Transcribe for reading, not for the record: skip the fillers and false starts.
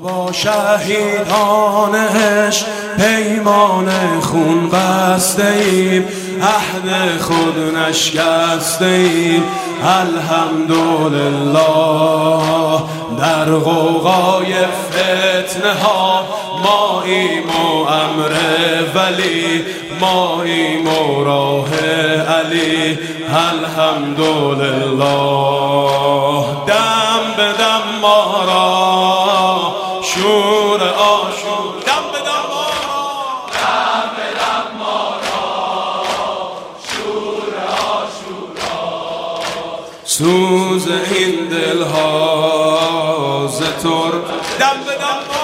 با شهیدانش پیمان خون بسته ایم، عهد خود نشکسته ایم. الحمدلله در غوغای فتنه ها ماییم و امر ولی، ماییم و راه علی. الحمدلله دم به دم ما را شور آشور، دم به دم ما را، دم به دم ما را شور آشورا. سوز این دلها ز تر، دم به دم